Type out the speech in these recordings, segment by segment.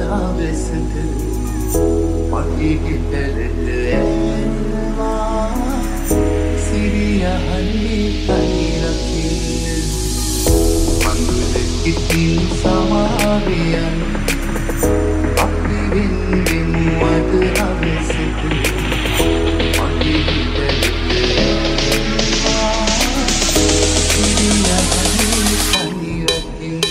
හවසට මගේ ගෙදරට ඇල්වා සිරියහනේ තනි රකින්න මඟුල ඉතින් සමාවියන් අපි වෙන්නෙමු අද හවසට මගේ ගෙදරට ඇල්වා සිරියහනේ තනි රකින්න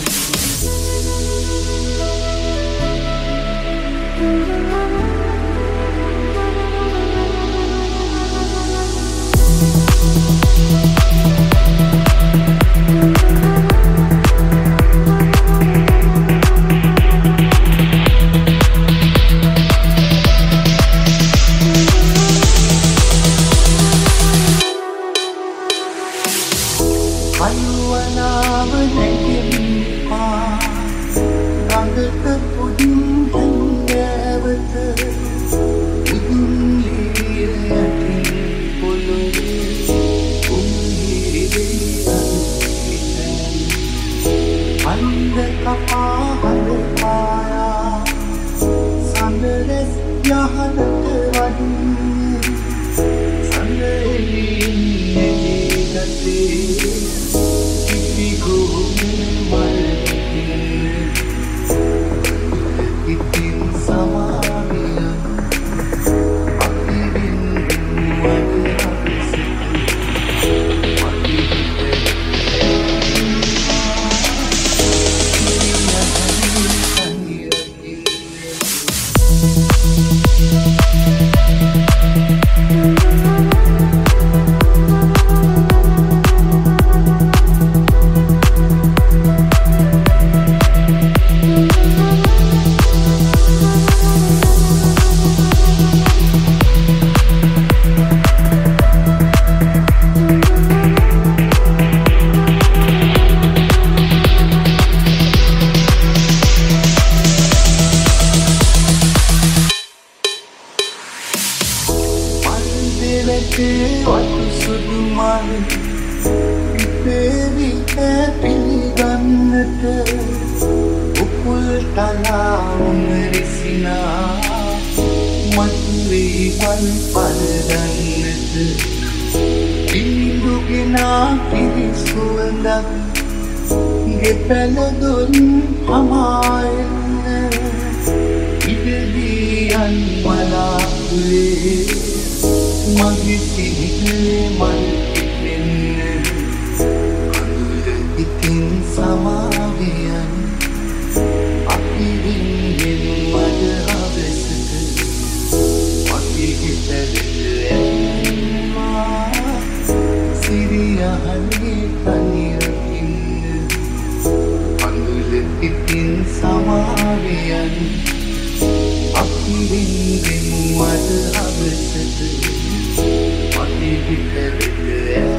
අනුවනාව නැගෙම්පා ගඟට පුදින් හැංගෑවත උදුන්ලීර යටින් පොළොවේ උම්හිරේ අන්සිතැන් අන්ද කපා හඳ පායා සඳරැස් යහනට වඩින් සඳරෙලින් නැගේ ගතේ ඉතින් සමාවියන් අපි වෙන්නෙමු අද හවසට මගේ ගෙදරට ඇල්වා සිරියහනේ තනි රකින්න වතු සුදු මල් පිපේවි පිළිගන්නට උපුල් තලා උමරිසිනා මතුවේ වල් පලදන්නට පිළිඳුගෙනා පිරිසුවඳක් ගෙපැලදොන් හමායන්න ඉඩදියන් මලාකුලේ මගේ සිහිනේ මල් පිපෙන්න කඳුල ඉතින් සමාවියන් අපි වෙන්නෙමු අද හවසට මගේ ගෙදරට ඇල්වා සිරියහනේ තනි රකින්න කඳුල ඉතින් සමාවියන් අපි වෙන්නෙමු අද හවසට මගේ ගෙදරට